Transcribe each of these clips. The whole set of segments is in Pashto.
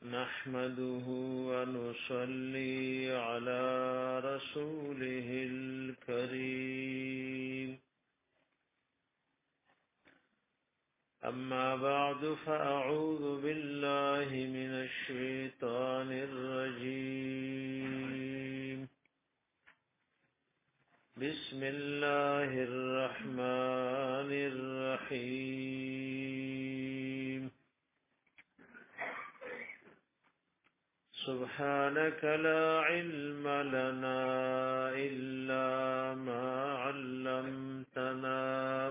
نحمده ونصلي على رسوله الكريم أما بعد فأعوذ بالله من الشيطان الرجيم بسم الله الرحمن الرحيم سبحانك لا علم لنا إلا ما علمتنا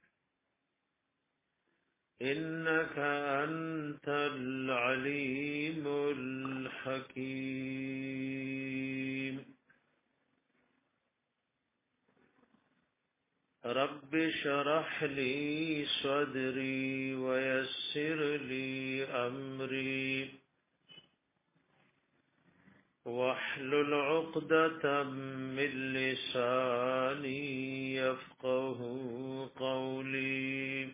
إنك أنت العليم الحكيم رب شرح لي صدري ويسر لي أمري واحلل عقدة من لساني يفقه قولي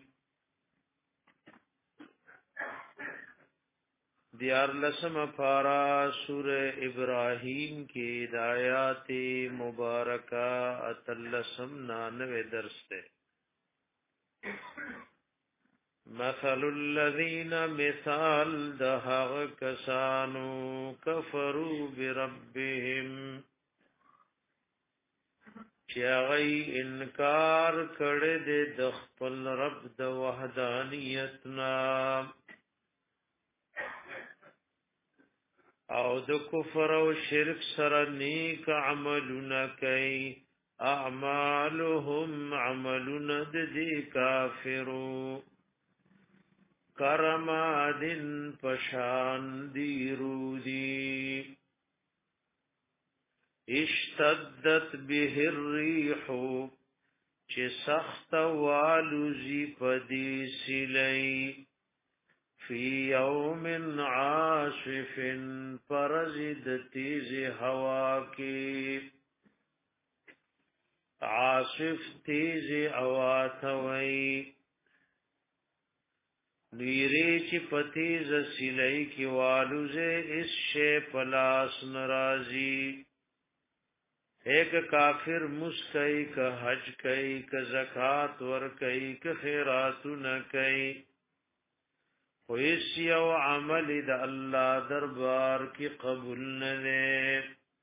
دیار لسم پارا سور ابراہیم کی دایات مبارکہ اتلسم نانوے درس تے مثل الذین مثال دہغ کسانو کفروا بربهم چیغی انکار کڑد دخپل رب د وحدانیتنا او د کفر او شرک سره نیک عملونه کوي اعمالهم عملونه د دې کافرو کرمادن پشان دی رودی اشتدت به الريح چې سخت والوزی پدی سلی فی یوم عاصف فرزد تیز ہوا کی عاصف تیز اواتوئی نیری چی پتیز سلی کی والوزے اس شے پلاس نرازی ایک کافر مسکئی کا حج کئی کا زکاة ور کئی کا خیراتو نکئی ویس یو عمل د الله دربار کی قبول نه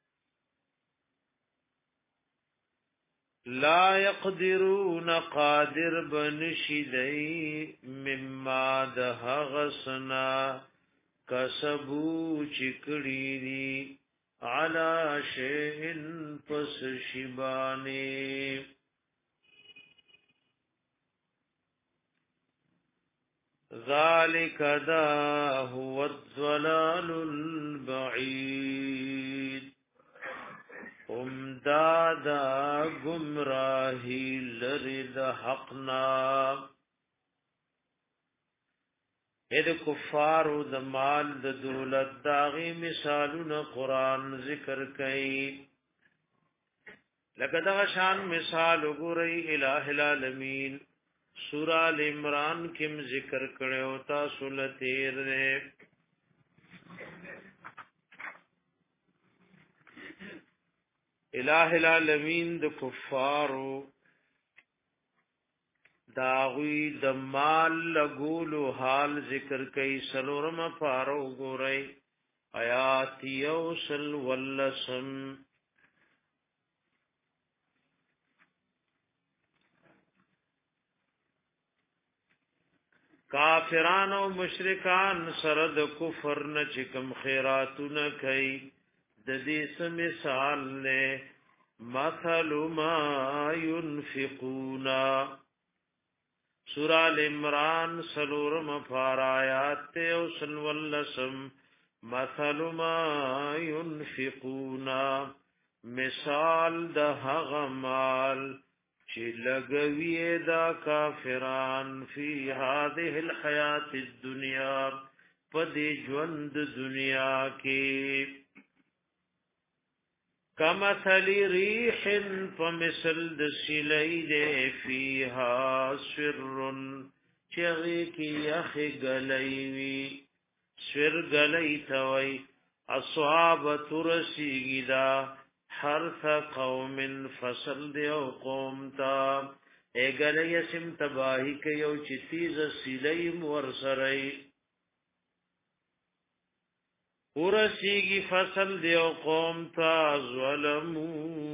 لا يقدرون قادر بنشدی مما ده غسنا کسبو چکڑی دی علا شیئن پس شبانی ذالک دا هو الضلال البعید امدادا گمراہی لرد حقنا اید کفارو د مال د دولت داغی مثالون قرآن ذکر کئی لکه شان مثال گوری الہ العالمین سورہ العمران کم ذکر کرے ہوتا سلطیر نے الہ العالمین د کفارو داغوی د مال لگولو حال ذکر کئی سلورم پارو گو رئی آیات یوسل واللسم کافران او مشرکان سره د کفر نه چکم خیراتونه کوي د دې مثال نه مثل ما ينفقون سورہ العمران سلورم فارایات او سلولسم مثل ما ينفقون مثال د هغه مال چې لګوي دا کافران فی هذه الحیات الدنیا پدې ژوند دنیا کې کمثل ریح فمثل د سلید فیها سر چغی کی یخ گلیوی سر گلی توي اصحاب ترسیگی دا حرث قوم فصل دیو قوم تا اے گلی سم تباہی کیو چتیز سلیم ورسرئی ورسیگی فصل دیو قوم تا ظلمو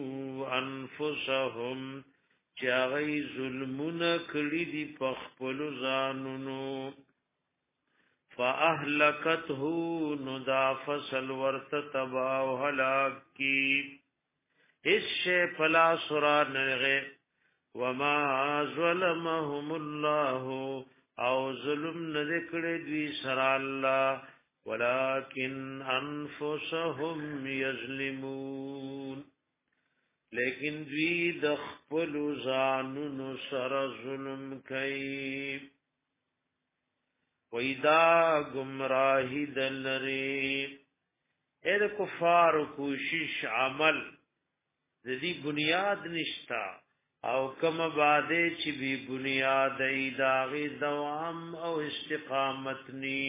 انفسهم چاغی ظلمون کړي دی پخپل ځانونو فاهلكته ندا فصل ورت تبا او هلاك کی اس شی فلا سرا نغه وما ظلمهم الله او ظلم نذکر دی سرا الله ولكن انفسهم يظلمون لیکن دوی د خپل ځانونو سره ظلم کوي وېدا گمراهی دلری اې کفار کوشش عمل د دې بنیاد نشتا او کما باده چې بی بنیاد ایداغي دوام او استقامت نی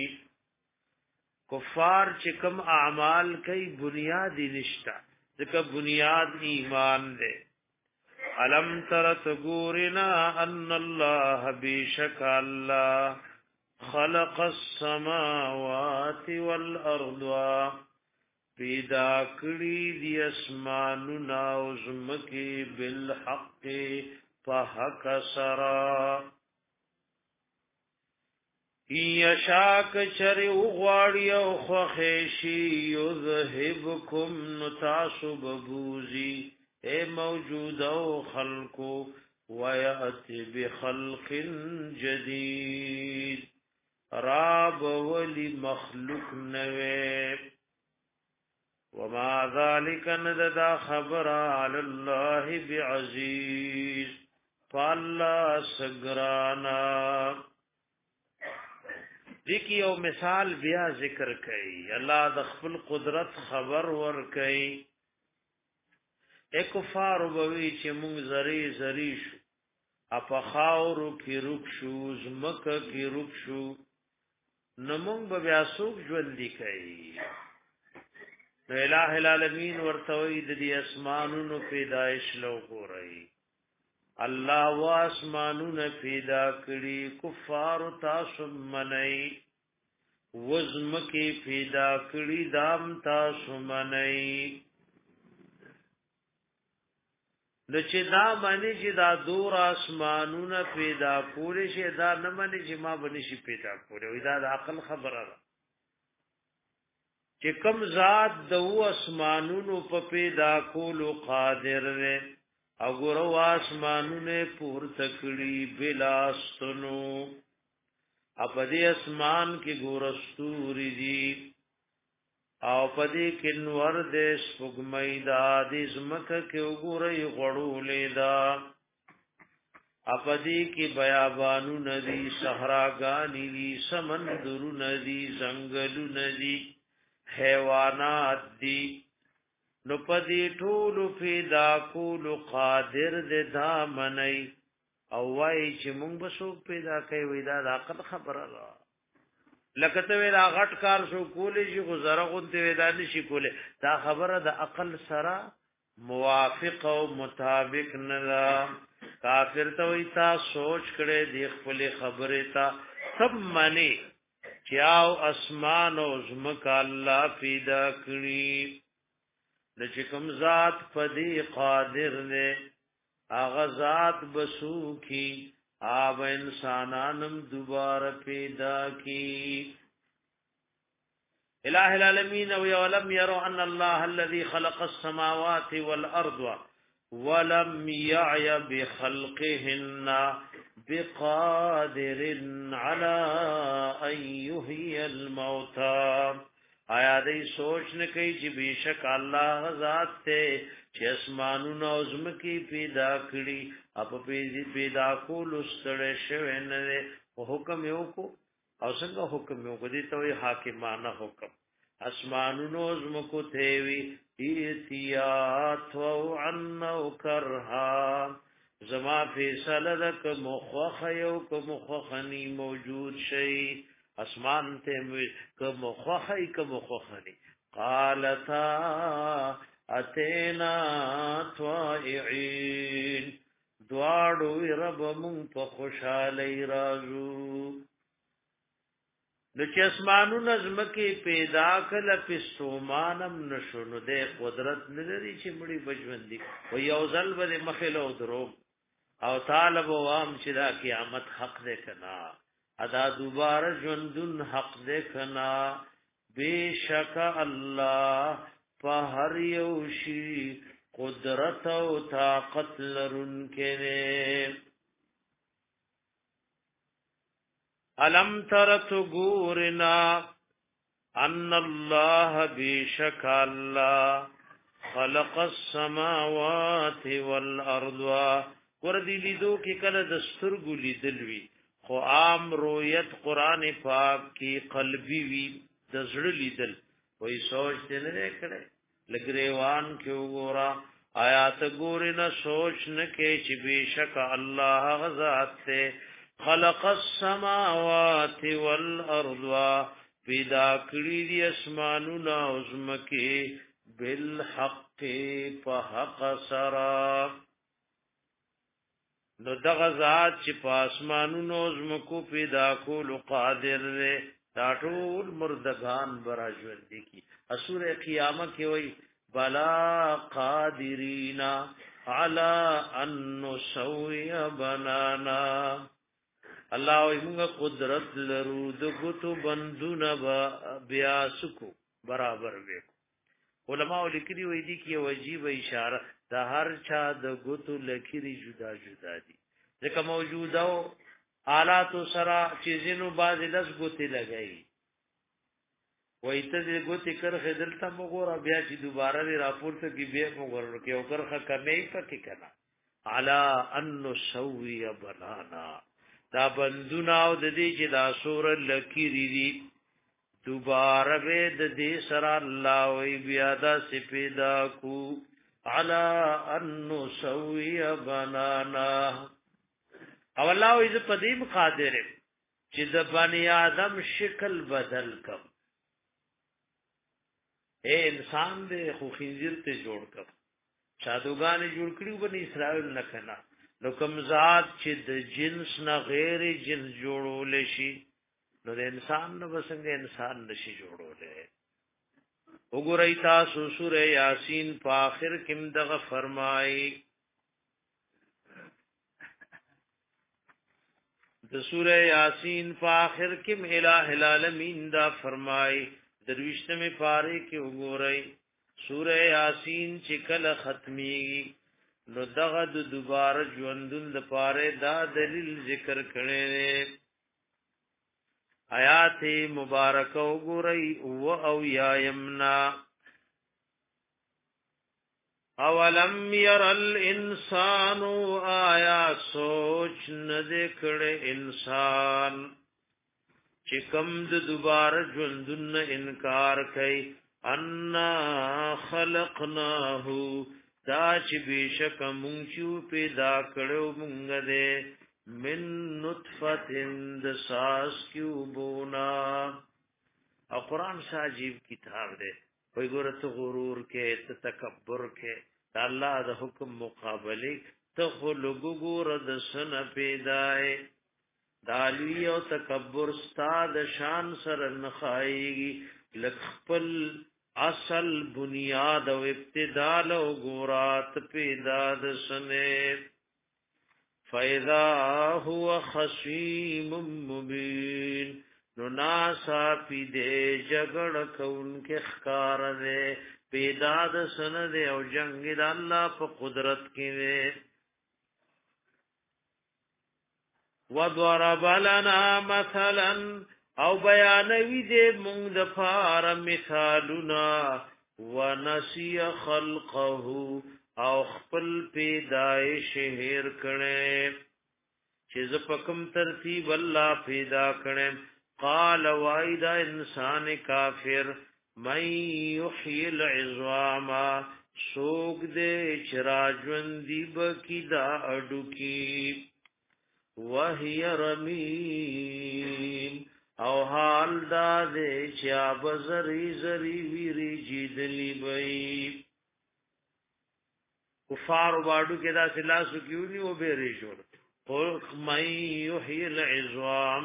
کفار چې کم اعمال کوي بنیاد نشتا ځکه بنیاد ایمان دی الم تر تغورنا ان الله بشک الله خلق السماوات والارض پیدا کړی دی اسمانونه او زمکه بالحق فحق سرا یشاک چر غواړی او خوخشی یذهبکم نتاسب بوزی اے موجود او خلقو ویأتی بخلق جدید راب ولی مخلوق نوے وما ذالک نددا خبر علی اللہ بعزیز فاللہ سگرانا دیکی او مثال بیا ذکر کئی اللہ د خپل قدرت خبر ور کئی کفار وبوی چې مونږ زری شو اپا خاورو کی رک شو زمکه کی رک شو نمونږ به بیا سوق ژوند لیکي نو الہ العالمین ورتوی د دې اسمانونو پیدائش لو غوري الله واسمانونه پیدا کړی کفار تاسو منئ وزمکه پیدا کړی دام تاسو منئ د چې دا باندې چې دا دور اسمانونه پیدا کولې شه دا نه باندې چې ما باندې شي پیدا کولې وې دا د عقل خبره ده چې کوم ذات د و اسمانونو په پیدا کولو قادر دی او ګورو اسمانونه پور تکړي بلاستنو په دې اسمان کې ګورستوري دي او پدې کې نور دې سپګمې دا دې زمکه کې وګورې غړولې دا اپدې کې بیابانو ندي صحراګانی دي سمندرو ندي زنګلو ندي حیوانات دي نو پدې ټول پیدا کول قادر دې دا منئ او وای چې مونږ به څوک پیدا کوي وې دا د عقل خبره ده لکه ته ویلا غټ کار شو کولې چې گزاره غونته ودا نشي کولې دا خبره د عقل سره موافق او مطابق نه ده کافر ته وي تا سوچ کړي د خپل خبره تا سب معنی چاو اسمان او زمکا الله پیدا کړی د چې کوم ذات پدې قادر نه اغه ذات بسو کی آب انسانانم دوباره پیدا کی الہ العالمین ولم يروا ان الله الذي خلق السماوات والارض ولم يعي بخلقهن بقادر على ان يحيي الموتى آیا دې سوچ نه کوي چې بشک الله ذات ته چې اسمانونو او زمکي پیدا کړی اپ پیدا کول ستړي شوی نه او حکم یو کو او څنګه حکم یو کو دي ته حاکمانه حکم اسمانونو زمکو ته وی ایتیات او عن او کرها زما فیصله دک مخخ یو کو مخخنی موجود شي اسمان ته کوم خوخی کوم خوخنی قالتا اتینا طائعين دواړو رب مون په خوشالۍ رازو د چې اسمانو نظم کې پیدا کله پستومانم نشونو د قدرت لري چې مړي بجوندي و یو ځل به مخلو درو او طالب وام چې دا قیامت حق ده کنا ادا دوباره ژوندون حق ده کنا بیشک الله په هر یو شی قدرت او طاقت لرونکې الم ترت غورنا ان الله بیشک الله خلق السماوات والارض وردی لیدو کې کله دستورګو لیدلوي خو عام رؤیت قران پاک کی قلبی وی د زړه لیدل وای سوچ نه کړي لګریوان کې وګورا آیات ګورنه سوچ نه کې چې بیشک الله غزاد ته خلق السماوات والارض پیدا کړی دي اسمانونه او زمکه بالحق په حق سرا نو دغه ذات چې په اسمانونو زمکو پیدا کول قادر دی دا ټول مردگان براجور دي کی اسوره قیامت کې وای بلا قادرینا علی ان نسوی بنانا الله وي موږ قدرت لرو د غتو بندونه بیا سکو برابر وکړو علماء لیکلي وي دي کې واجب اشاره د هر چا د غتو لکري جدا جدا دي ځکه موجوده آلات سره چیزونو باز لس غوتی لګي وای ته دې غوتی کر خدلته مغور بیا چې دوباره راپورته کې بیا مغور کې او کرخه کمې پکې کنا علا ان نسوی بنانا دا بندونه او د دې چې دا سور لکيري دي دوباره به د دې سره الله وی بیا دا سپیدا کو علا ان نسوی بنانا او الله وی ز پدیم قادر چې د بنی آدم شکل بدل کم اے انسان دې خو خنزیر ته جوړ کړ شادوغان جوړ کړیو بنی اسرائیل نه کنا نو کوم ذات چې د جنس نه غیر جنس جوړول شي نو د انسان نو وسنګ انسان نشي جوړولې وګورئ تاسو سورې یاسین په اخر کې دغه فرمایي د سورې یاسین په اخر کې الٰه العالمین دا فرمایي درويشتمه پاره کې وګورئ سورې یاسین چې کله ختمي نو دغه د دوباره ژوندون د پاره دا دلیل ذکر کړي آیات مبارک وګورئ او یا یمنا اولم ير الانسان آیا سوچ نه دکړي انسان چې کوم د دوباره ژوندون انکار کوي ان خلقناه دا چې بشک مونږ چې پیدا کړو مونږ دې من نطفه د ساس کیوبونا او قران عجیب کتاب دی وای ګوره ته غرور کې ته تکبر کې الله د حکم مقابله ته خلق ګوره د سن پیدای دالی او تکبر استاد شان سره نخایږي لخپل اصل بنیاد او ابتدا لو ګورات پیدا د سنه فاذا هو خصيم مبين نو ناسا پی دے جگڑ کون کے خکار دے پیدا د سن دے او جنگ د الله په قدرت کې دے وضرب لنا مثلا او بیانوی دے مونږ د فار مثالنا ونسی خلقه او خپل پیدائش هیر کړي چې ز پکم ترتیب الله پیدا کړي قال وایدا انسان کافر من یحیی العظام سوق دے چراجون دی بکی دا اډو کی وهي رمیم او حال دا دې چا بزری زری ویری جیدلی بئی کفار باډو کې دا سلاسو کیونی او بیرې شو قل من یحیی العظام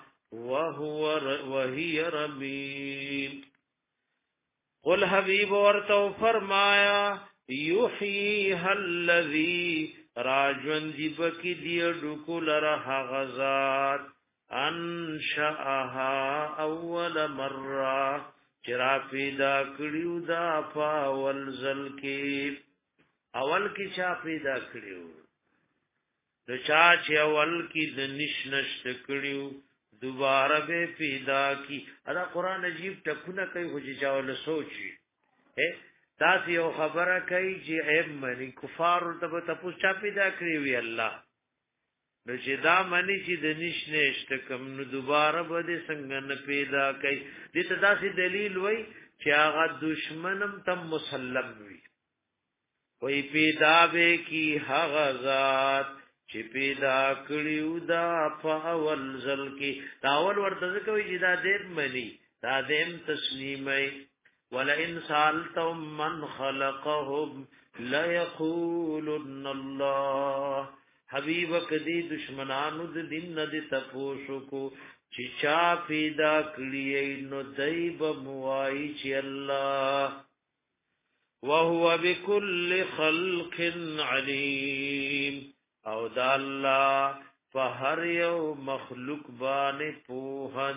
وهي رمیم قل حبیب ورتو فرمایا یحییها الذی راجون دی بکی دی ډکول رها غزاد انشاها اول مره چرا پیدا کړیو دا فاول زل کې اول کې چا پیدا کړیو د چا چې اول کې د نشنشت کړیو دوباره به پیدا کی دا قران عجیب ټکونه کوي خو چې چاول سوچي تاسو یو خبره کوي چې عیب منی کفار ته تاسو چا پیدا کړی وی الله نو چې دا منی چې د نشنه اشتکم نو دوباره به څنګه نه پیدا کوي دې ته داسې دلیل وای چې هغه دشمنم تم مسلم وي وی پیدا به کی هغه ذات چې پیدا کړیو دا په اول ځل کې دا اول ورته کوي چې دا دې منی دا دې تسلیمای ولئن سالتم من خلقهم لا يقولن الله حبیب کدی دشمنانو د دین نه د تپوشو کو چې چا پیدا کړی نو دایب موای چې الله وهو بكل خلق علیم او دا الله په هر یو مخلوق باندې پوهه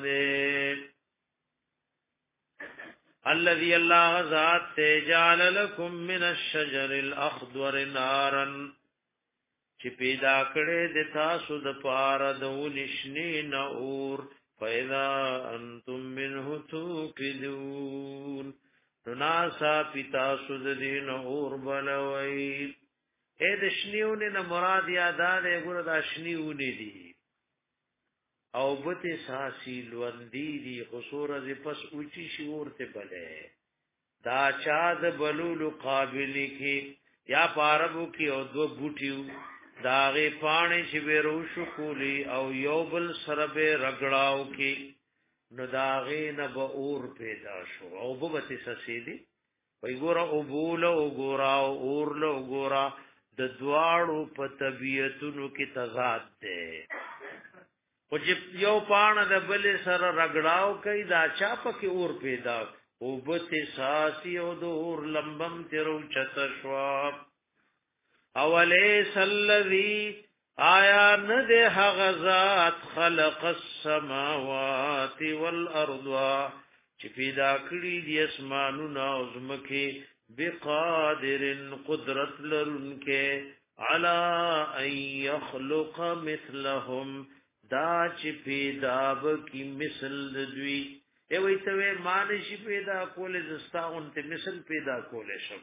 الذي الله ذات تجعل لكم من الشجر الاخضر نارا چې پیدا کړي د تاسو د پاره د ولشنی نور فاذا انتم منه توقدون ناسا پیتا سود دین اور بلوي اې د شنیونه نه مراد یادار ګور د شنیونه دي او بته ساسي لوندې دي قصور از پس اوچی شور ته بلې دا چا د بلول قابل کی یا پاربو کی او دو بوټیو داغه پانی چې بیروشو کولی او یو بل سره به رګړاو کی نو داغه نه به اور پیدا شو او بوته سسیدي وای ګورا او بول او ګورا او اور له ګورا د دواړو په طبيعتونو کې تضاد ده او چې یو پان د بل سره رګړاو کوي دا چا پکې اور پیدا او بوته ساسي او د اور لمبم تیرو چت شو اولیس الذی آیا ند غزات خلق السماوات والارض چې پیدا کړی دي اسمانونه او زمکه بقادر قدرت لرونکه علی ان يخلق مثلهم دا چې پیدا وکي مثل دوی ای وای ته مانشي پیدا کولې زستاون ته مثل پیدا کولې شم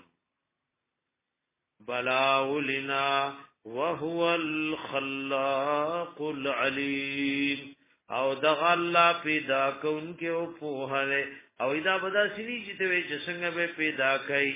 بلا ولنا وهو الخلاق العليم او دغه الله پیدا کونکي او په هله او دا بدا سړي چې ته چې څنګه به پیدا کړي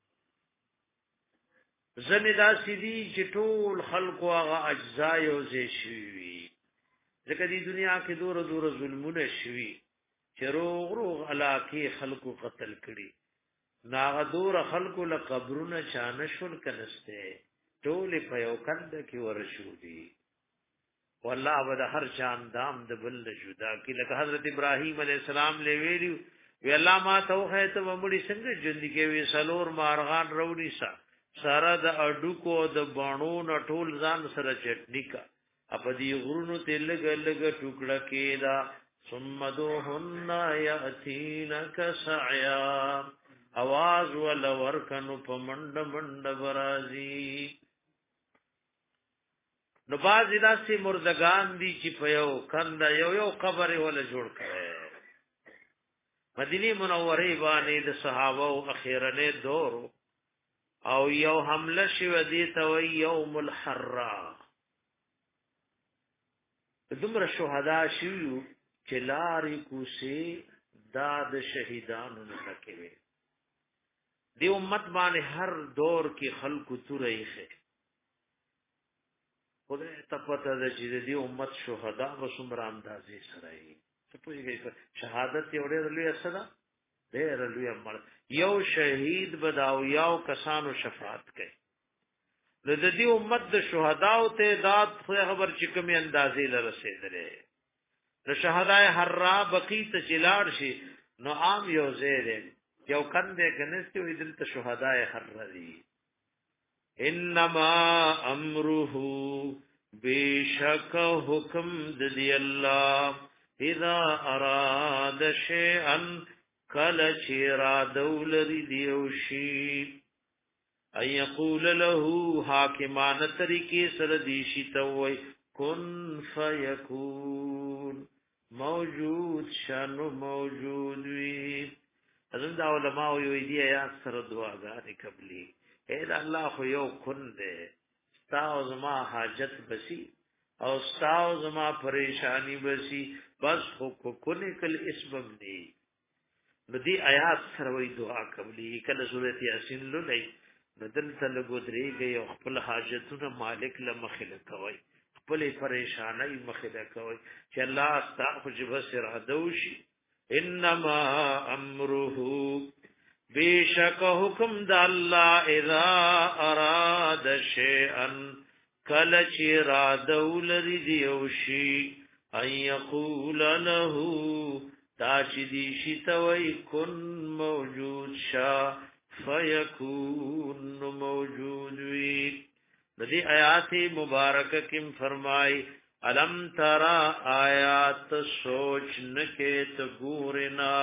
زنه دا سړي چې ټول خلق او هغه اجزا یو ځای شي ځکه دې دنیا کې دور ظلمونه شوي چې روغ علاقه خلقو قتل کړي ناغه دور خلقو له قبرونه چانشول کنسته ټول په یو کند کې ورشو دي والله ود هر چان دام د بل جدا کې لکه حضرت ابراهيم عليه السلام له ویلو وی الله ما توخه ته ومړي څنګه ژوند کې وی سلور مارغان وروړي سره د اډو کو د بانو نټول ځان سره چټنی کا اپ دې غرونو تل لګ ټوکړه کېدا ثم دوهن یاتینک سعیا आवाज ول ورکنو په منډ برازي نو باز داسې مردگان دي چې په یو کند یو قبر ولا جوړ کړي مدینه منوره باندې د صحابه او اخیرنه دور او یو حمله شو دي ته یوم الحرا دمر شهدا شیو چې لارې کوسي داد شهیدانو نه کېوي دی امت باندې هر دور کې خلکو تورېخه خدای ته پته ده چې دی امت شهدا وسمر اندازې سره څه شهادت یو ډېر لوی اصله ډېر لوی عمل یو شهید بداو یو کسانو شفاعت کوي نو د دې امت د شهداو تعداد خبر چې کومې اندازې لرسېدلې د شهداي حرا بقی ته چلاړ شي نو عام یو زیره یو کنده کنيستي وي دلته شهداي حرا دي انما امره بشک حکم د دی الله اذا اراد شيئا کل چی را دولری دیوشی ان یقول له حاکمان طریقی سر دیشی تووی کن فیکون موجود شانو موجود وی ازم دا علماء یو دی آیات سر دعاگانی قبلی اید اللہ خو یو کن دے ستاو زما حاجت بسی او ستاو زما پریشانی بسی بس خو کن کل اسمم دی ندی آیات سره وی دعا قبلی کله سورۃ یاسین لولای بدل تل ګودري گئی خپل حاجتونه مالک لمخله کوي خپل پریشانای مخله کوي چې الله استغفر بس رادوشي انما امره بیشک حکم د الله اذا اراد شیئا کله چې رادول دیوشي ان یقول له تا چې دی شتوي کن موجود شا فیکون موجود وی ندی آیات مبارکه کم فرمای علم ترى آیات سوچ نکه تگورنا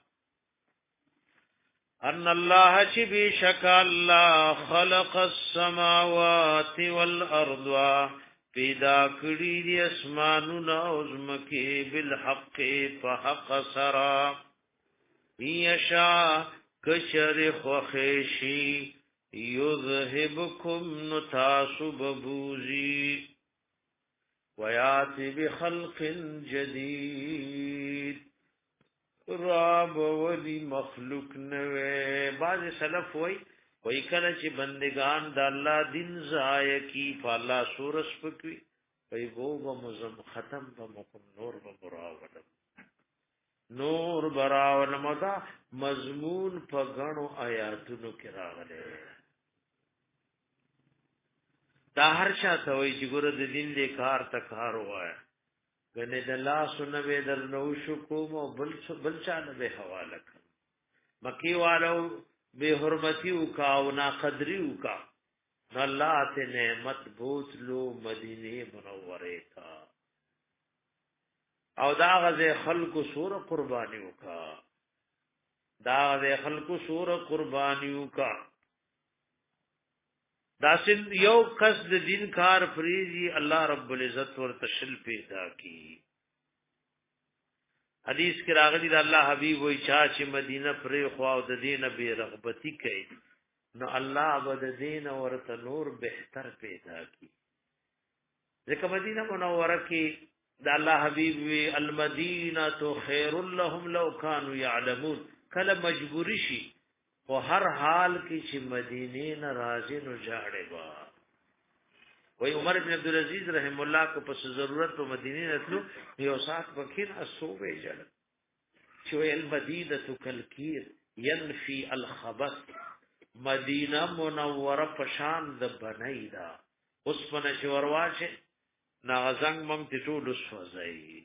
ان الله چې بشک الله خلق السماوات والارض پیدا کړی دی اسمانونه او زمکه بالحق فحق سرا یشا کشر خوخشی یذهبکم نتاسب بوزی ویاتی بخلق جدید راب ولی مخلوق نوے بعض سلف وی کله چې بندگان د الله دین ضایع کی فالله سورس پکوي وی وو مزم ختم بمکم نور بمراولم نور براولم دا مضمون په غنو آیاتونو کې راغله دا هر چا ته وی چې ګور د دین دې کار تکار وای غنه د الله سنوي در نو شو کوم بل چا نه به حواله کړ مکی والو بے حرمتی کا او نا قدری کا اللہ تے نعمت بوت لو مدینے منورے کا او دا غز خلق سور قربانیو کا دا غز خلق سور قربانیو کا دا سن یو قصد دین کار فریضی اللہ رب العزت ور تشل پیدا کی حدیث کې راغلی د الله حبیب وای چا چې مدینه پرې خو او د دینه به رغبتی کوي نو الله بد دین ورته نور بهتر پیدا کی ځکه مدینه منوره کې د الله حبیب وی المدینه خیر لهم لو كانوا يعلمون کله مجبوری شي او هر حال کې چې مدینه ناراضی نو جاړي با وی عمر ابن عبدالعزیز رحم الله کو پس ضرورت په مدینه راتلو یو سات وکیل اسوبه جل چې وی المدینه کلکیر ينفي الخبث مدینه منوره پشان د بنایدا اوس په نشورواشه ناغزنګ مم ټول وسوځي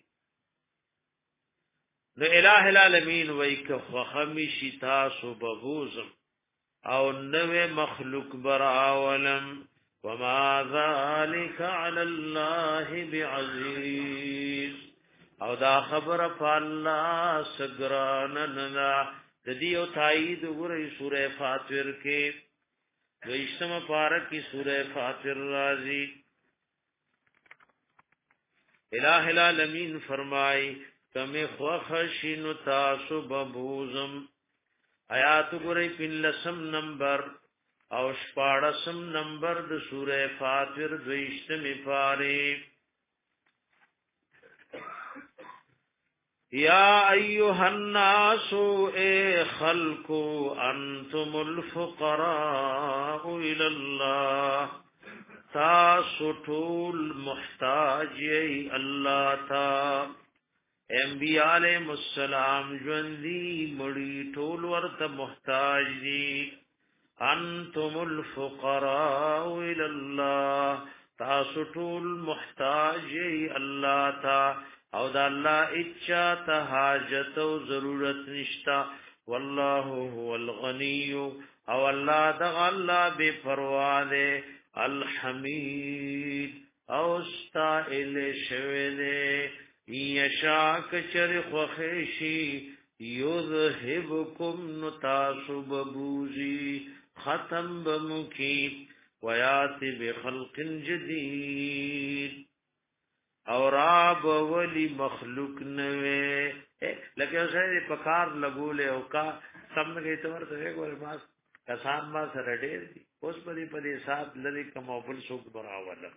نو الہ العالمین وی که خمیشی تاسو ببوزم او نو مخلوق براولم وما ذلك على الله بعزيز او دا خبر فالله سگران ننا ددیو تایید وګورئ سوره فاطر کې ویشتم پارک کی سوره فاطر راضی الہ العالمین فرمائی کمی خوخشن تاسو ببوزم آیات وګورئ پنلسم نمبر او شپاړسم نمبر د سوره فاطر دویشتمه پاره یا ایها الناس اے خلق انتم الفقراء الى الله تاسو ټول محتاج ای الله تا انبیاء علیہم السلام ژوندۍ مړي ټول ورته محتاج دي انتم الفقراء الى الله تاسو ټول محتاج الله تا او د الله اچا ته حاجت او ضرورت نشتا والله هو الغني او الله د الله بے پروا ده الحمید او استائل شویده یشاک چر خوخشی یذهبکم نتاسب بوزی ختم بمکی ویاتی بخلق جدید اور آب ولی مخلوق نوے لکه اوسه پکار لګولې او کا سم نه ته ورته وګورې ما کسان ما سره ډېر دي اوس په دې حساب لري کوم بل څوک براوله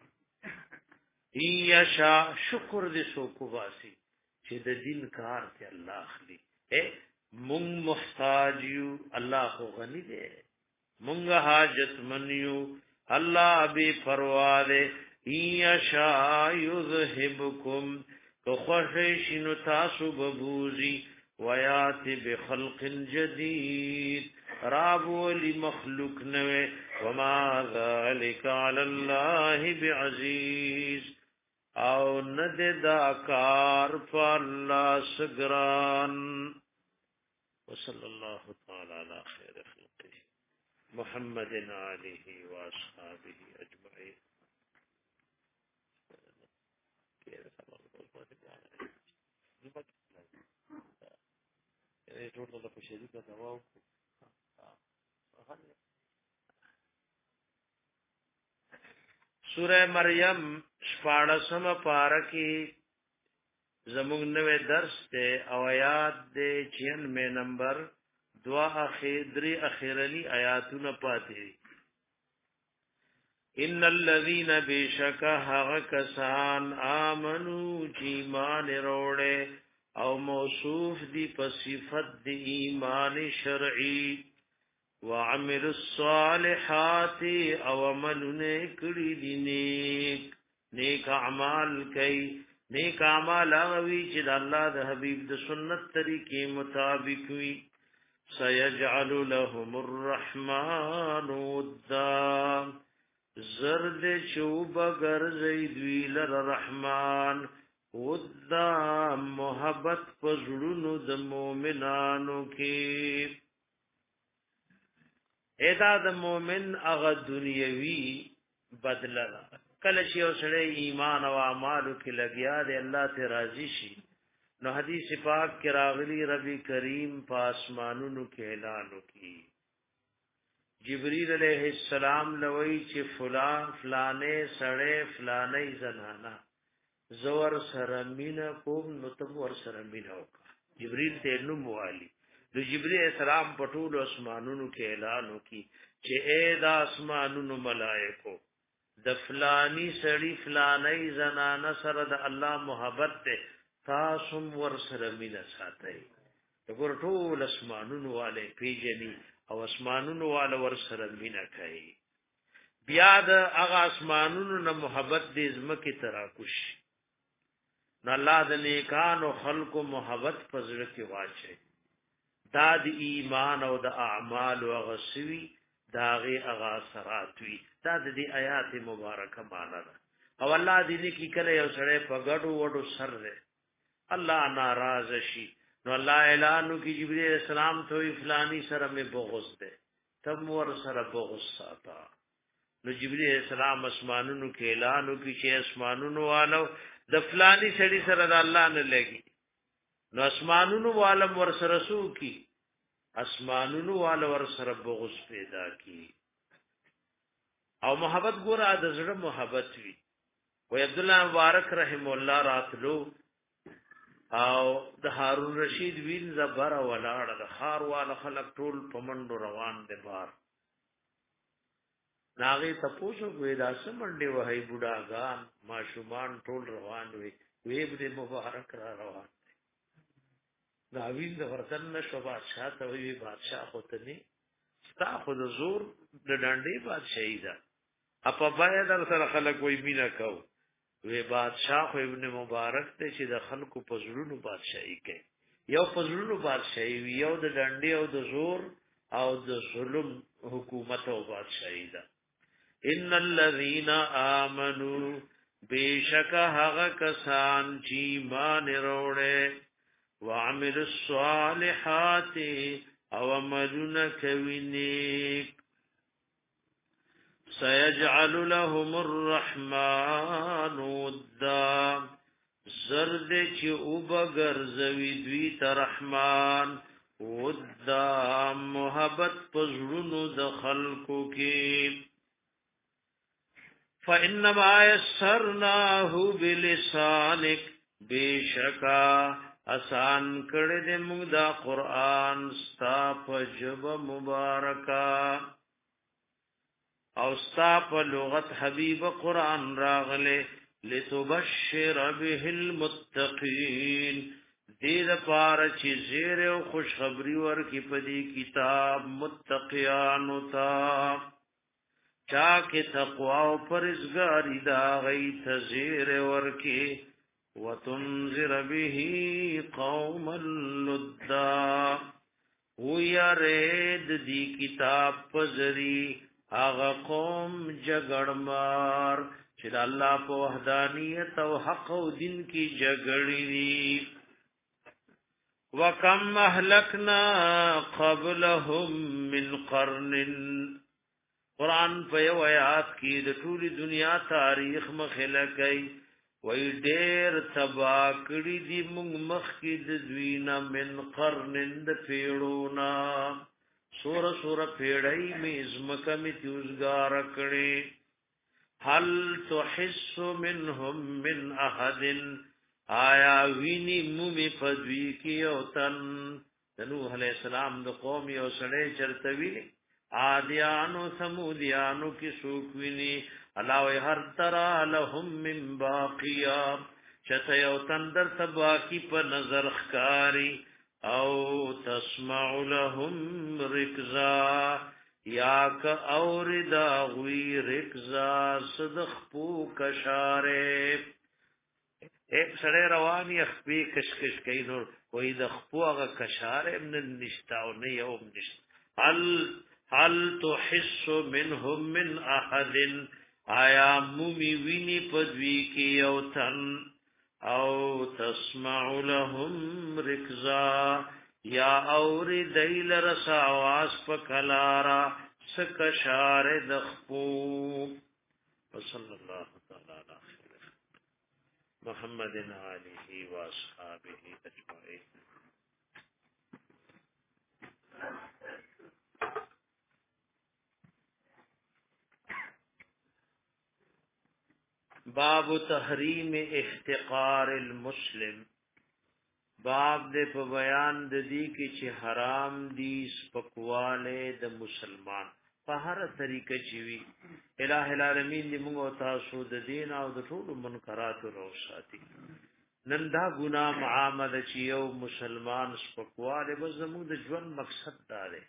ایشا شکر دې څوک واسي چې د دین کار ته الله اخلي مونږ محتاج یو الله خو غني دی مونږ حاجت من یو الله بے پروا ده ایشا یذهبکم تو خوششنو تاسو ببوزی ویاتی بخلق جدید رابو لمخلوق نوے وما ذالک علی اللہ بعزیز او ند داکار پا اللہ سگران وصلی اللہ تعالی علی خیر خلقه محمد آلہ واصحابہ اجمعین سورہ مریم شپاڑسم پارکی زمونږ نوې درس ته او آیات دې 96 نمبر دوا اخیری اخیرنی آیاتونه پاتې ان الذين بشک هغه کسان امنو چې ایمان وروړي او موصوف دي په صفت د ایمان شرعي وعمل الصالحات او عملونه کړي دي نیک اعمال کوي نیک اعمال هغه چې د الله د حبيب د سنت طریقې مطابق وي سيجعل لهم الرحمن ودا زرد چوب گرزی دویل رحمان ودا محبت پزړونو د مؤمنانو کې ادا د مؤمن هغه دنیوي بدله کله چې اوسړي ایمان او اعمالو کې لګیا دی الله ته راضي شي نو حدیث پاک کې راغلی ربي کریم په اسمانونو کې اعلان وکي جبريل عليه السلام لوي چې فلانه سړې فلانه زنانا زور سره مینا کوم نو تم ور سره مینا وکړه جبريل ته نو موالي د جبريل السلام په ټول اسمانونو کې اعلان وکي چې اے د اسمانونو ملائکو د فلانی سړی فلانی زنانا سره د الله محبت ته تاسو ور سره مینا ساتي دغه ټول اسمانونو والے پیجنی او اسمانونو والے ور سره مینا کوي بیا د هغه اسمانونو نه محبت دې زمکه تراکش نه الله د نیکانو خلقو محبت پزړه کې واچي دا د ایمان او د اعمال او غسوی داغه اغا سراتوي دا د دې آیات مبارکه معنا ده او الله دې کې کله یو سره په غړو وډو سر ده الله ناراض شي نو الله اعلان کی جبرئیل السلام ته فلانی سره مې بغض ده تم ور سره بغض ساته نو جبرئیل السلام اسمانونو کې اعلان کی چې اسمانونو والو د فلانی سړي سره د الله نه لګي نو اسمانونو والم ور سره سو کی اسمانونو والو ور سره بغض پیدا کی او محبت ګوره د زړه محبت وی و عبد الله مبارک رحم الله راتلو او د هارون رشید وین زبر ولاړ د خار والا خلق ټول پمنډو روان دي بار ناغي تپوسو وې دا سمندې وهي بوډاګان ماشومان ټول روان وي وې دې مبارک را روان دا وین د ورتن نشو بادشاہ ته وی بادشاہ خوتنی ستا خود زور د ډانډې بادشاہی دا اپا باید در سره خلق وې مینا کو وی بادشاہ ابن مبارک ته چې د خلکو پزړونو بادشاہي کوي یو پزړونو بادشاہي یو د ډنډي او د زور او د ظلم حکومت او بادشاہي ده ان الذين امنوا بیشک هغه کسان چې ایمان وروړي وعملوا الصالحات او عملونه کوي نیک سيجعل لهم الرحمن ودا زرد چې وبګرځوي دوی ته رحمان ودا محبت پزړونو د خلقو کې فانما يسرناه بلسانك بشکا آسان کړه دې موږ دا قران ستا په جبه مبارکا او ستا په لغت حبیب قران راغله لتبشر به المتقین دې لپاره چې زیر او خوشخبری ورکې په دې کتاب متقیان او تا چا کې تقوا او پرهیزګاری دا غي تزیر ورکې وتنذر به قوم لدا ويرد دې کتاب پزري هغه قوم جګړمار چې د الله په وحدانیت او حق او دین کې جګړې دي وکم اهلکنا قبلهم من قرن قران په یو آیات کې د ټولي دنیا تاریخ مخله کوي وای ډېر تبا کړی دي موږ مخ کې د دوینا من قرن د پیړونا سور پیړی می ازمکه می تیوزگار کړي هل تحس منهم من احد آیا ویني مومی پدوی کی او تن نوح علیہ السلام د قوم یو سړی چرته وی عادیانو سمودیانو کی سوک ویني علاوه هر ترا لهم من باقیا چته یو تن در تبا کی په نظر خکاری او تسمع لهم رکزا یا کا اوردا غوی رکزا صدخ پو کشاره ایک سڑے روانی اخبی کشکش کئی نور کوئی د خپو هغه کشاره من نشتا او نه یو نشتا هل تحس منهم من احد آیا مومی ویني پدوی کی او تن او تسمع لهم رکزا یا اور دیل رسا آواز پکلارا سکشار دخپو وصل اللہ تعالی علی محمد آلہ و اصحابہ اجمعین باب تحریم احتقار المسلم باب دې په بیان د دې کې چې حرام دي سپکواله د مسلمان په هر طریقه چې وي الٰه العالمین دې موږ تاسو د دین او د ټول منکرات او ساتي نن دا ګناه معامله چې یو مسلمان سپکواله به زموږ د ژوند مقصد دا دی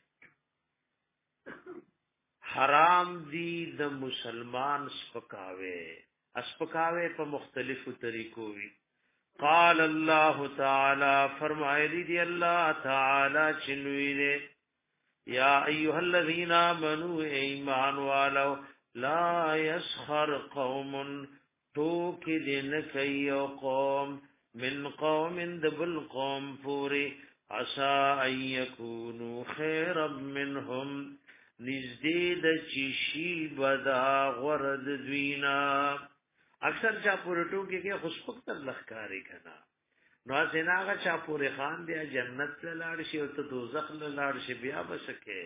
حرام دي د مسلمان سپکاوي اسپکاوے په مختلفو طریقو وی قال الله تعالی فرمایلی دی الله تعالی چلوی دے یا ایها الذین آمنوا ایمان والو لا يسخر قوم توک دین کئ قوم من قوم دبل قوم پوری عسى ان يكونوا خيرا منهم نزدید چشی بدا غرد دوینا اکثر چا پورې ټوکې کې خوشبخت لخکاری کنا نو زناغه چا پورې خان دی جنت ته لاړ شي او ته دوزخ ته لاړ شي بیا بسکه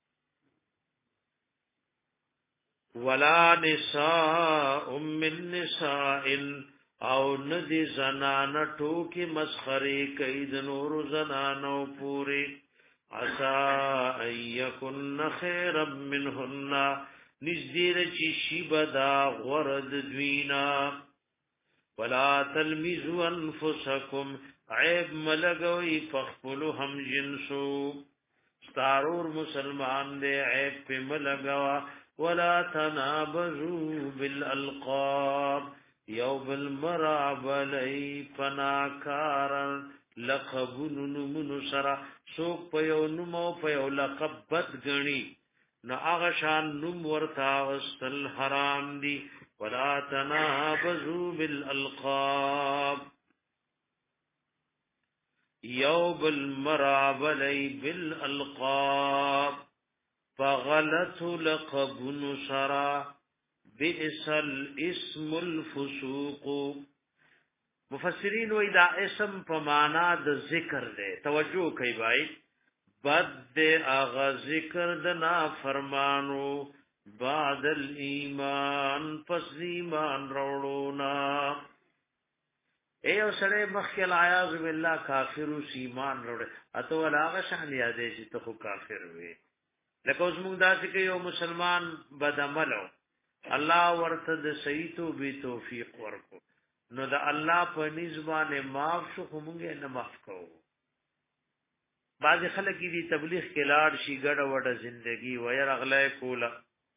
ولا نساء من نساء او ندی زنان ټوکې مسخري کوي د نور زنانو پوری عسى ان يكن خيرا منهن نزدیر چی شیبدا غرد دوینا ولا تلمزوا انفسکم عیب ملگوی فخپلو هم جنسو ستارور مسلمان دے عیب پی ملگوا ولا تنابزوا بالالقاب یو بل مرابلی پناکارن لقبون نمونو سرا سوک پا یو نمو پا یو لقب بد گنی نا اغشان نم ورتاغستل حرام دی ولا تنابزو بالالقاب یو بالمرابلی بالالقاب فغلط لقبون سرا بئس الاسم الفسوق مفسرین وی دا اسم په معنا د ذکر دی توجه کوي بھائی بد د اغا ذکر د نافرمانو بعد الایمان پس ایمان وروړونا ایو سره مخکل اعاذ بالله کافر ایمان وروړ اته ولاغه شان یادې چې ته کافر وې لکه اوس موږ داسې کې یو مسلمان بد عملو الله ورته د صحیح توبې توفیق ورکو نو د الله په نسبانه معاف شو کومه نه معاف کوو بعض خلک دي تبلیغ کې لاړ شي ګډه وډه ژوندۍ وير اغله کوله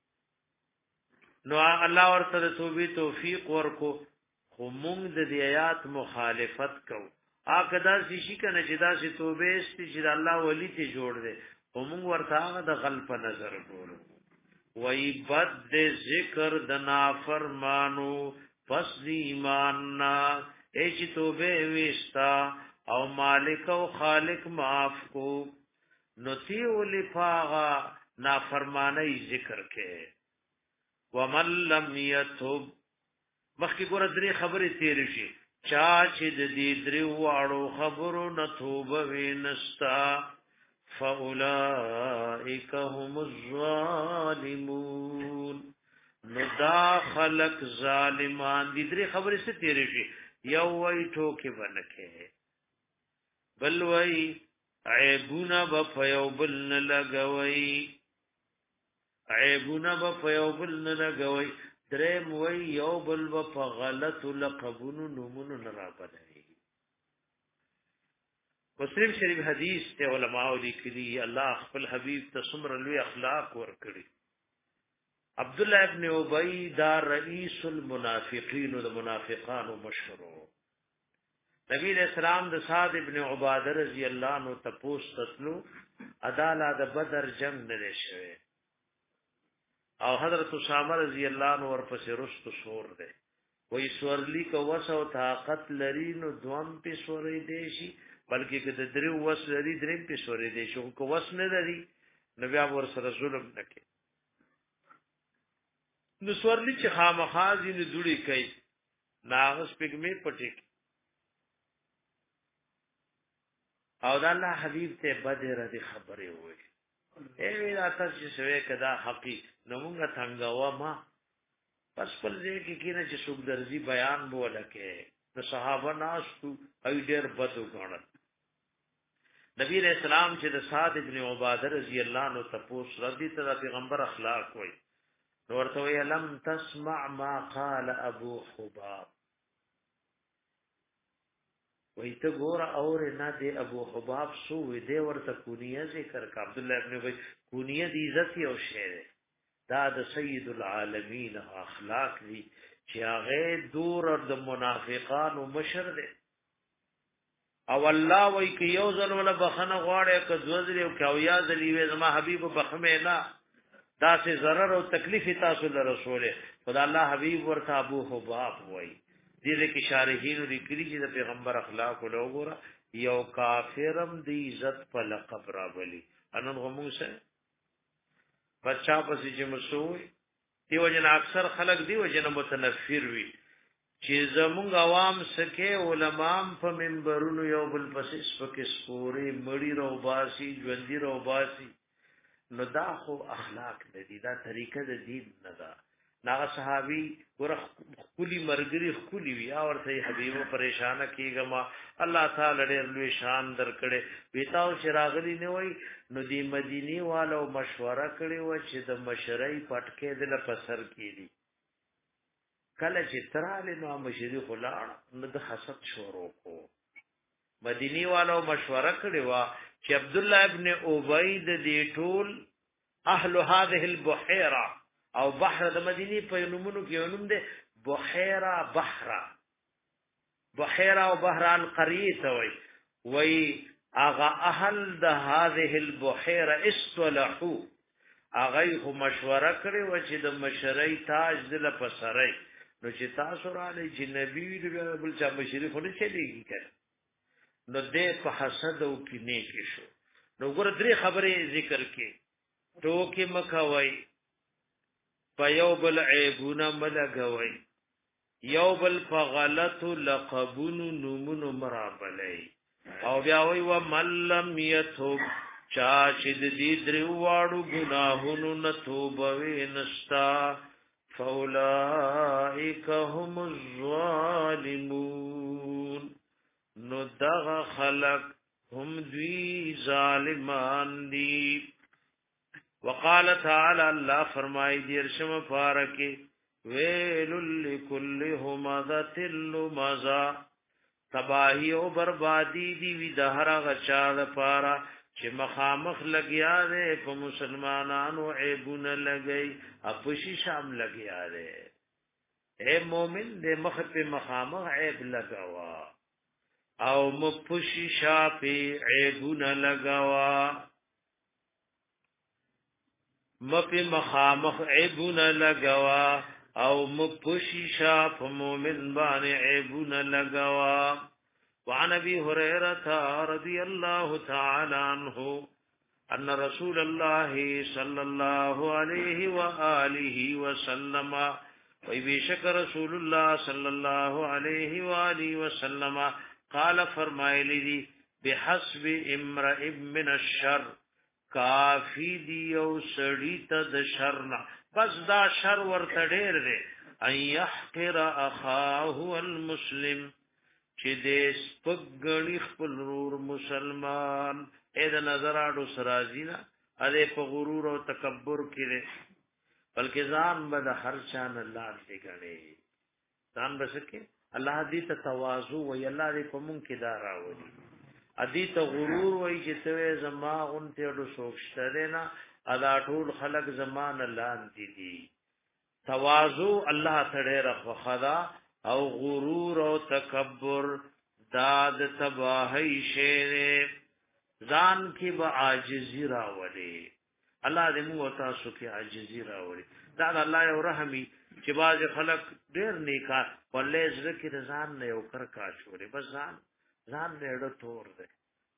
نو الله ورته د توبې توفیق ورکو خو موږ د دې آیات مخالفت کوو اګه دا شي کنه چې دا سي توبې است چې الله ولی ته جوړ دے او موږ ورته د غلط نظر ګورو وای بد ذکر د نافرمانو پس دی ایمان نا ایچ توبه وستا او مالک او خالق معاف کو نتیو لفاغا نافرمانی ذکر کے ومن لم یتوب مخی گورا دری خبری تیر شی چاچ دی دری وارو خبرو نتوب وینستا فاولائک هم الظالمون نو دا خلق ظالمان دي درې خبرې څه تیرې شي یو وای ټوکې بنکه بل وای عیبونه بفیو بل نه لګوي عیبونه بفیو بل نه لګوي درې وای یو بل په غلط لقبونو نومونو نه راپدای مسلم شریف حدیث ته علماء لیکلي الله خپل حبیب ته څومره لوی اخلاق ورکړي عبد الله ابن ابي دا رئيس المنافقين او منافقانو مشهور نبی اسلام د سعد ابن عباده رضی الله عنه تپوس تسلو اداله د بدر جنگ نه شوه او حضرت اسامه رضی الله عنه ورپسې رست سور ده وې سورلی کو وسو طاقت لري نو دوم په سورې دیشي بلکې کده درو وس لري درې په سورې دیشي کو وس نه لري نبی ور سره ظلم نکي نو سورلی چې خامخازي نه جوړی کوي ناغس پګمې پټي او د الله حبيب ته بدر دي خبره وي ای دا تاسو چې کدا حقي نو موږ څنګه ما پس په دې کې کینه چې څوک درځي بیان بوله کې د صحابه ناسو ای ډېر بدو غاڼه نبی رسول الله چې د سعد ابن عباده رضی الله عنه تپوس رضی ته پیغمبر اخلاق وي ورته وی لم تسمع ما قال ابو حباب وی ته ګور اور نه دی ابو حباب سو وی دی ورته کونیه ذکر کا عبد الله ابن ابي کونیه دی عزت او شعر دا د سید العالمین اخلاق دی چې هغه دور د منافقان او مشر دی او الله وی کی یو ځل ولا بخنه غواړي ک دوزري او کاویا ځلی وی زما حبیب بخمه نه دا سه ضرر او تکلیف تاسو له رسوله خدای الله حبیب ورته ابو حباب وای دې کې شارحین لیکلي چې د پیغمبر اخلاق له وګوره یو کافرم دی عزت په لقب را بلی انن غمو سه بچا پسې چې مسوي دی وجن اکثر خلق دی وجن متنفر وي چې زمونږ عوام سکه علماء په منبرونو یو بل پسې سپکه سپوري مړی رو باسي ژوندۍ رو باسي نو دا خو اخلاق دي دا طریقه د دین نه ده نا صحابي ور خولي مرګري خولي وی اور ته حبيبو پریشان کیګما الله تعالی ډېر لوی شان درکړي بیتاو چراغلی نه وای نو دی مدینی والو مشوره کړي و چې د مشرۍ پټکې د پسر کیدی کله چې تراله نو مشری خلاړ نو د حسد شروع کو مدینی والو مشوره کړي وا چې عبد الله ابن ابي د دې ټول اهل هذه البحيره او بحر د مدینی په نومونو کې نوم ده بحیره او بحران قریه وی اغا اهل د هذه البحیره استلحو اغه خو مشوره کړي و چې د مشرۍ تاج دل پسرای نو چې تاسو را لې چې نبی بل چا مشري خو نه چلیږي کړه نو دې په حسد او کې نه کې شو نو ګور درې خبرې ذکر کې ټوکې مکوي په یو بل عیبونه ملګوي یو بل په غلط لقبونو نومونو مرابلای او بیا وی و ملم یتوب چا چې دې درو واړو ګناهونو نه توبه ونستا فاولائک هم الظالمون نو دغه خلق هم دوی ظالمان دي وقال تعالی الله فرمای دې ارشم فارکه ویل لكل همزه لمزه تباہی او بربادی دی وی د هر غچا د پارا چې مخامخ لګیا دے په مسلمانانو عیبونه لګی اپشی شام لګیا دے اے مومن دے مخ په مخامخ عیب لګوا او مپشی شاپی عیبونه لګوا مپی مخامخ عیبونه لګوا او مپشی شاپ مومن باندې عیبونه لګوا وعن ابي هريره رضي الله تعالى عنه ان رسول الله صلى الله عليه واله وسلم وبشك رسول الله صلى الله عليه واله وسلم قال فرمایلی دی بحسب امرئ من الشر کافی دی او سړی ته د شرنا بس دا شر ورته ډیر دی ان يحقر اخاه المسلم چې دې سپګړي خپل ورور مسلمان اې د نظر اډو سرازینا اده په غرور او تکبر کې لري بلکې ځان به د هر چان الله دې غړي ځان بسکه الله دې ته تواضع وي الله دې په مونږ کې دار راوړي ادي ته غرور وي چې ته زما اون ته اډو سوچته نه ادا ټول خلق زمان الله دې تواضع الله تړي رخصدا او غرور او تکبر داد تباہی شیر ځان کې به عاجزی راوړي الله دې موږ تاسو کې عاجزی راوړي دا الله یو رحمي چې باز خلق ډېر نیکا ولې زړه کې ځان نه یو کر کا شوري بس ځان نه ډېر تور دی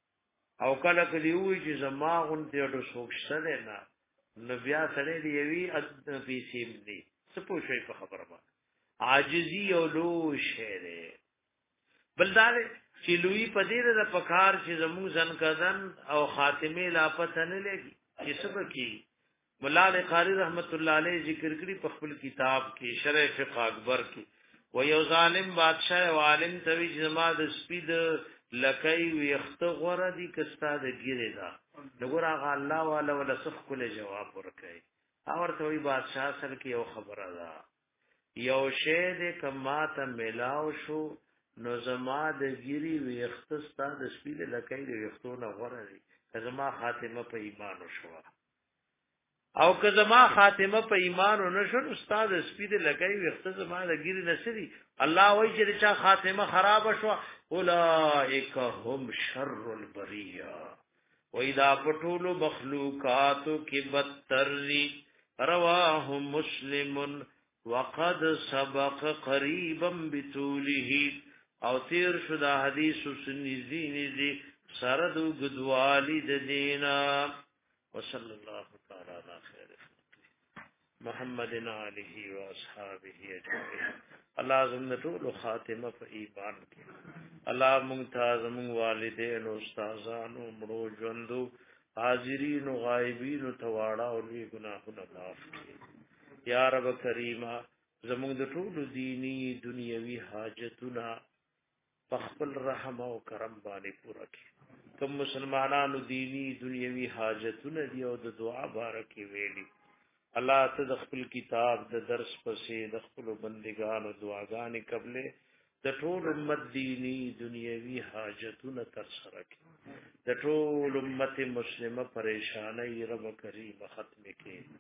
او کله کلی وی چې زما غون ته ډېر سوچته نه نو بیا سره دی وی اد پیسې دی سپو شي په خبره باندې عاجزی او لو شهره بلدار چې لوی پدې د پکار چې زمو ځن کدن او خاتمه لا پته نه لګي چې سبا کی مولا علی قاری رحمت الله علیه ذکر کړي په خپل کتاب کې شرح فقه اکبر کې و یو ظالم بادشاہ او عالم توی جما د سپید لکای ویخت غره دي کستا د ګیره دا دغه هغه الله والا ولا سخ کله جواب ورکړي اور ته وی بادشاہ سره کې یو خبره ده یو شی دې کما ته ملاو شو نو زما د ګيري ویختستا د سپیله لکای د ویختونه غره دي زما خاتمه په ایمان شو او که زما خاتمه په ایمان نه شو استاد سپیله لکای ویخت زما د ګيري نشري الله وایي چې چا خاتمه خراب شو اولائک هم شر البریه و اذا پټول مخلوقات کی بدتر رواه مسلم وقد سبق قريبا بطوله او تیر شدا حدیث سنیزی سرد گدوالی د دینا وصلی الله تعالی علی خیر محمد علیه و اصحابہ اجمعین الله زموږ ټول خاتمه په ایمان کې الله ممتاز مون والدین او استادانو مړو ژوندو حاضرین او غایبین تواړه او لوی ګناهونه معاف کړي یا رب کریمه زموږ د ټول دینی دنیوي حاجتونه په خپل رحم او کرم باندې پوره کړي کوم مسلمانانو دینی دنیوي حاجتونه دی او د دعا بارکه ویلي الله ته د خپل کتاب د درس پسې د خپل بندګانو دعاګانې قبلې د ټول امت دینی دنیوي حاجتونه تر سره کړي د ټول امت مسلمه پریشانای رب کریم ختم کړي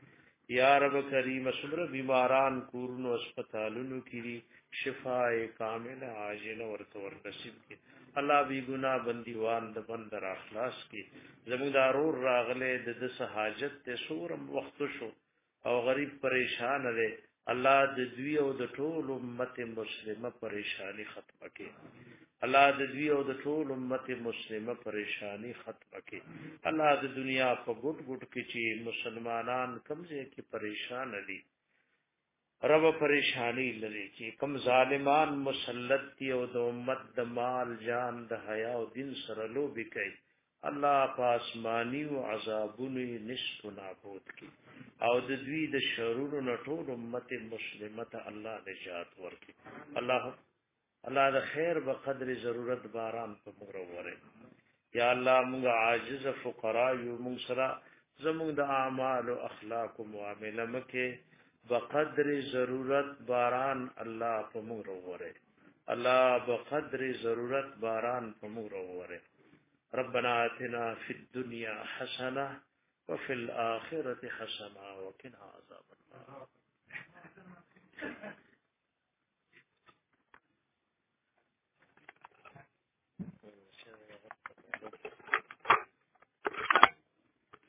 یا رب کریم سمر بیماران کورونو اسپتالونو کی شفاء کامل عاجل ورتور نصیب کی الله بی گناہ بندیوان د بندر اخلاص کی زموږ دارور راغله د حاجت ته سورم وخت شو او غریب پریشان لري الله د دوی او د ټول امت مسلمه پریشانی ختمه کړي الله د دوی او د ټول امت مسلمه پریشانی ختمه کړي الله د دنیا په ګډ ګډ کې چې مسلمانان کمزې کې پریشان دي رب پریشانی لري چې کم ظالمان مسلط دي او د امت د مال جان د حیا او دین سره لوبي کوي الله پاسمانی او عذابونو نشف نابود کی او د دوی د شرونو نټول امت مسلمه ته الله نجات ورکړي الله د خیر به قدر ضرورت باران په مروره یا الله موږ عاجز فقرا یو موږ سره زموږ د اعمال او اخلاق او معامله مکه بقدر ضرورت باران الله په مروره الله بقدر ضرورت باران په مروره ربنا آتنا في الدنيا حسنة وفي الآخرة حسنة وقنا عذاب النار